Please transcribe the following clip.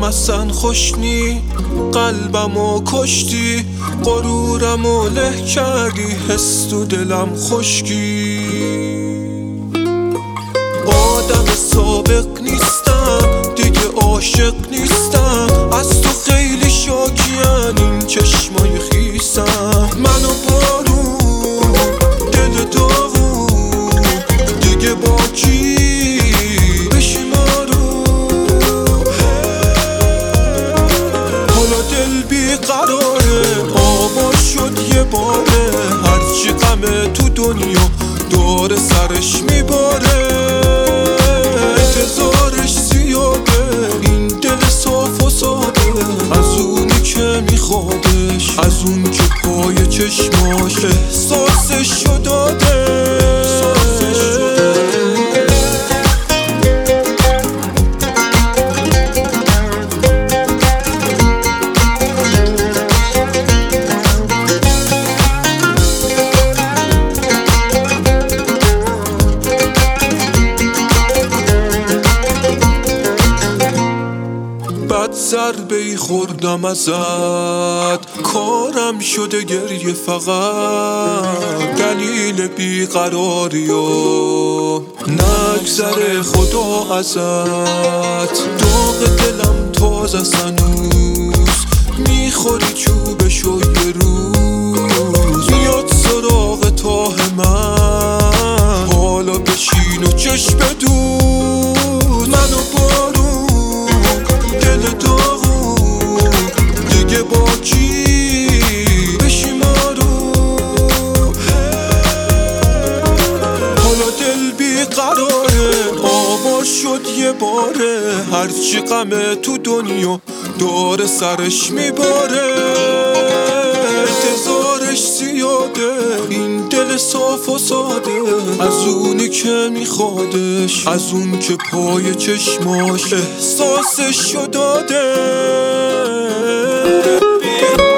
برام اصلا خوش نی، قلبمو کشتی، غرورمو له کردی، حس تو دلم خشکی. آدم سابق نیستم دیگه، عاشق نیستم، از تو خیلی شاکیم این چشمای خیسم. منو بارون دل داغون دیگه با کی بشمارو. حالا دل بیقراره، آوا شد یه باره، هرچی غمه تو دنیا داره سرش میباره. انتظارش زیاده این دل صاف و ساده، از اونی که میخوادش، از اون که پای چشماش احساسشو داده. بد ضربه‌ای خوردم ازت، کارم شده گریه فقط، دلیل بیقراری و نگذره خدا ازت. داغ دلم تازه هنوز، میخوری چوبشو یه روز، میاد سراغ تاه من، حالا بشین و چشم بدوز. منو بارون دل داغون دیگه با کی بشمارو. حالا دل بیقراره، آوا شد یه باره، هرچی غمه تو دنیا داره سرش میباره. انتظارش زیاده این دل صاف و ساده، از اونی که میخوادش، از اون که پای چشماش احساسشو داده.